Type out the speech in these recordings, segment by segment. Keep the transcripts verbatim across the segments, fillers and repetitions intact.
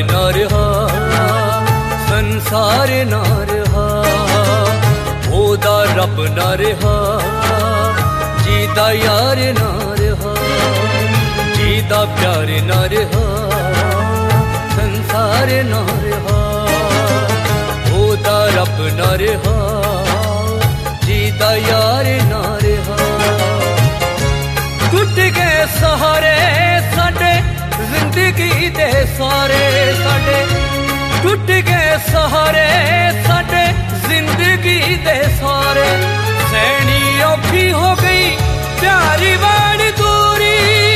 ना रहा, संसार ना रहा, ओदा रब ना रहा, जीदा यार ना रहा, जीदा प्यार ना रहा, संसार ना रहा, ओदा रब ना रहा, जीदा यार ना रहा। टुट गए सहारे साडे जिंदगी दे सारे, साडे टुट गए सहारे साडे जिंदगी दे सारे, सैनी औखी हो गई प्यारी वाली दूरी,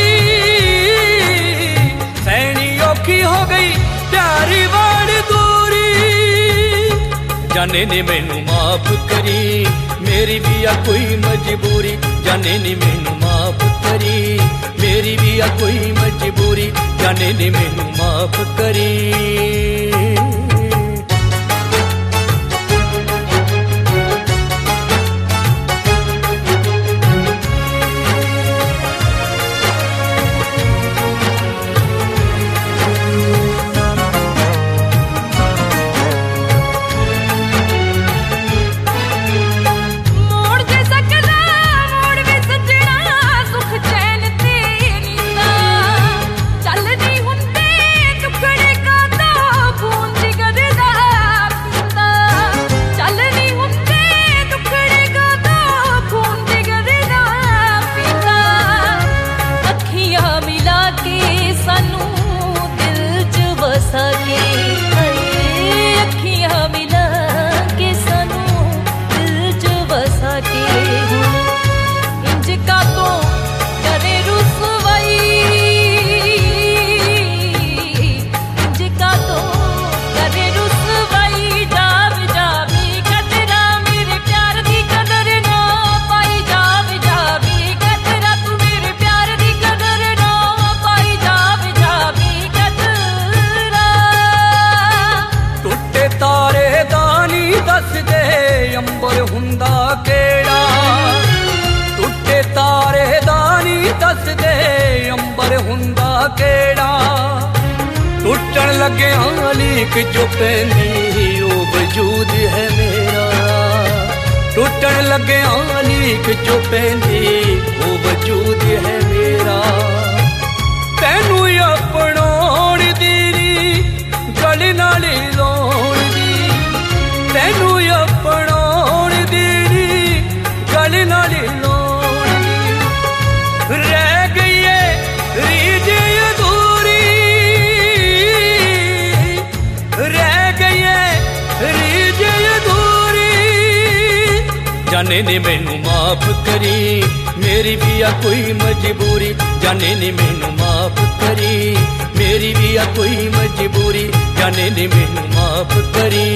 सैनी औखी हो गई प्यारी वाली दूरी। जाने ने मैनू माफ करी, मेरी भी आ कोई मजबूरी, जाने ने मैनू माफ करी, मेरी भी आ कोई मजबूरी, जाने ने मैनू माफ करी। अंबर हुंदा केड़ा, टुटे तारे दानी दस दे अंबर हुंदा केड़ा, टुटन लगे लीक जो पैंदी ओ वजूद है मेरा, टुटन लगे लीक जो पैंदी ओ वजूद है मेरा। तैनू अपनोण दी गल नाल रोण दी, तैनू अपनोण दी गल नाल रोण दी, रह गई है रीज अधूरी, रह गई है रीज अधूरी। जाने ने मैनू माफ करी, मेरी भी आ कोई मजबूरी, जाने ने मैनू माफ करी, मेरी भी आ कोई मजबूरी, जाने ने मैनू माफ करी।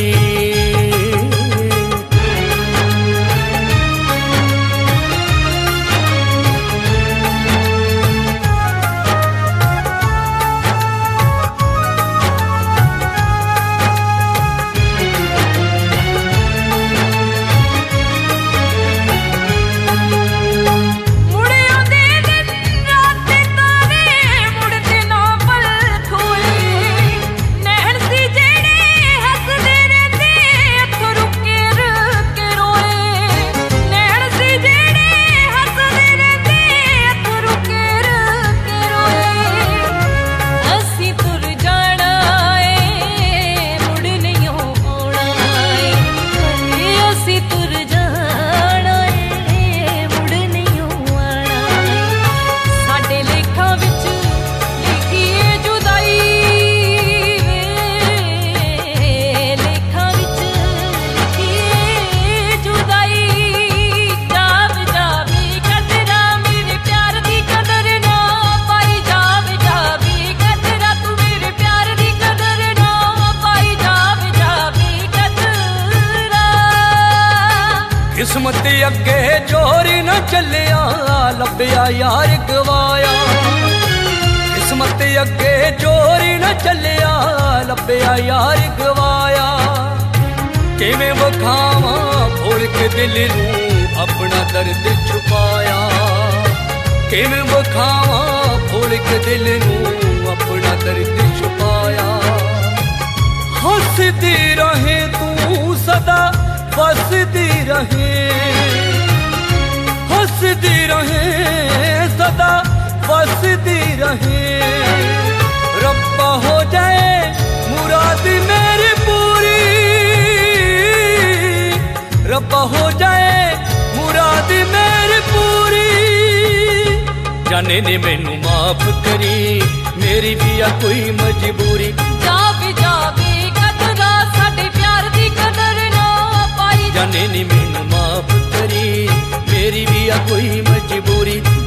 किस्मत अगे जोरी न चलिया, लभया यार गवाया, किस्मत अगे जोरी न चलिया, लभया यार गवाया। किवें वखावां खोल के दिल नूं अपना दर्द छुपाया, किवें वखावां खोल के दिल नूं अपना दर्द छुपाया। हंसती रहे तू सदा बसती रहे, हंसती रहे सदा बसती रहे। रब्बा हो जाए मुराद मेरी पूरी, रब्बा हो जाए मुराद मेरी पूरी। जाने ने मैनू माफ करी, मेरी भी आ कोई मजबूरी। जावे जावे कदरा साडे प्यार दी कदर ना पाई। जाने ने मैनू माफ करी, मेरी भी आ कोई मजबूरी।